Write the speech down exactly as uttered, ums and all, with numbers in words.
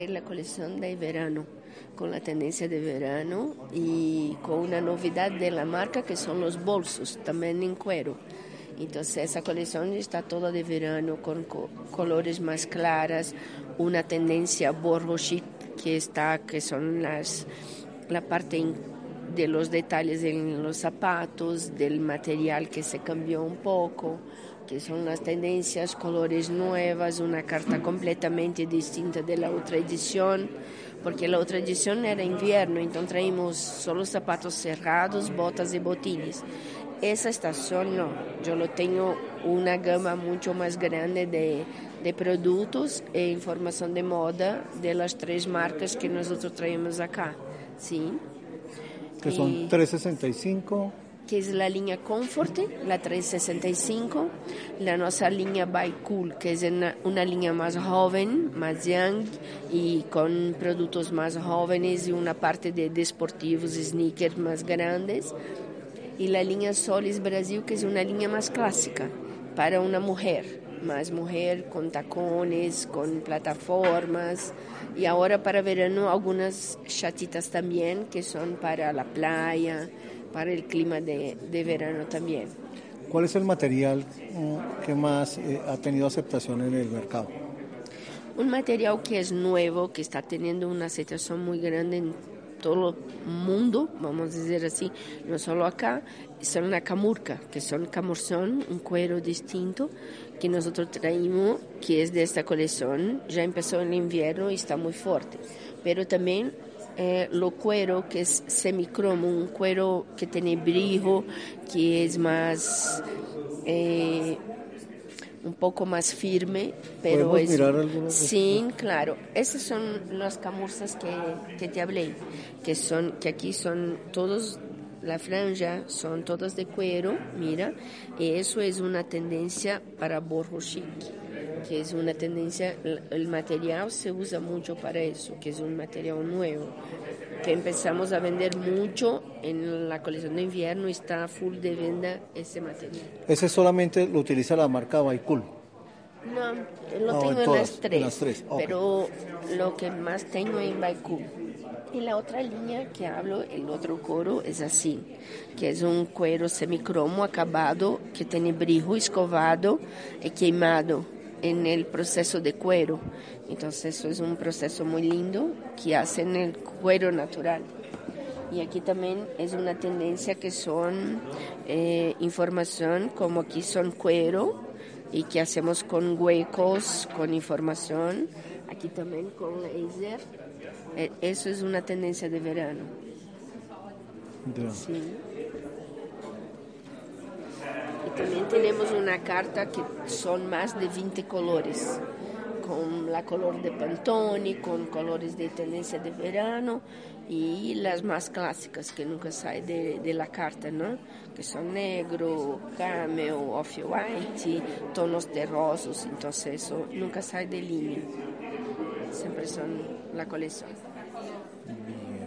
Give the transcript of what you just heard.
La colección de verano, con la tendencia de verano y con una novedad de la marca que son los bolsos, también en cuero. Entonces esa colección está toda de verano con co- colores más claras, una tendencia boho chic que está, que son las la parte in- de los detalles en los zapatos, del material que se cambió un poco, que son las tendencias, colores nuevas, una carta completamente distinta de la otra edición, porque la otra edición era invierno, entonces traímos solo zapatos cerrados, botas y botines. Esa estación no, yo lo tengo una gama mucho más grande de, de productos e información de moda de las tres marcas que nosotros traemos acá, ¿sí? Que son Y trescientos sesenta y cinco. que es la línea Comfort, la trescientos sesenta y cinco, la nuestra línea By Cool, que es una, una línea más joven, más young y con productos más jóvenes y una parte de deportivos, sneakers más grandes. Y la línea Solis Brasil, que es una línea más clásica para una mujer, más mujer con tacones, con plataformas. Y ahora para verano algunas chatitas también que son para la playa, para el clima de, de verano también. ¿Cuál es el material mm, que más eh, ha tenido aceptación en el mercado? Un material que es nuevo, que está teniendo una aceptación muy grande en todo el mundo, vamos a decir así, no solo acá, son la camurca, que son camorzón, un cuero distinto que nosotros traímos, que es de esta colección, ya empezó en el invierno y está muy fuerte, pero también eh, lo cuero que es semicromo, un cuero que tiene brillo, que es más... Eh, un poco más firme, pero ¿Podemos es... mirar algunos de Sí, estos? claro. Esas son las camurcias que, que te hablé, que son, que aquí son todos, la franja son todas de cuero, mira, y eso es una tendencia para boho chic, que es una tendencia, el, el material se usa mucho para eso, que es un material nuevo, que empezamos a vender mucho en la colección de invierno, está full de venta ese material. Ese solamente lo utiliza la marca Baikul. No, lo Ah, o tengo en en las todas, tres, en las tres. Ok. pero lo que más tengo en Baiku. Y la otra línea que hablo, el otro coro, es así, que es un cuero semicromo acabado que tiene brillo escovado y queimado en el proceso de cuero. Entonces eso es un proceso muy lindo que hacen el cuero natural. Y aquí también es una tendencia que son eh, información, como aquí son cuero, y que hacemos con huecos, con información, aquí también con laser. Eh, eso es una tendencia de verano. Ya. Sí. Y también tenemos una carta que son más de veinte colores, con la color de Pantone, con colores de tendencia de verano y las más clásicas que nunca salen de, de la carta, ¿no? Que son negro, camel, off-white, tonos de rosas, entonces eso nunca sale de línea, siempre son la colección.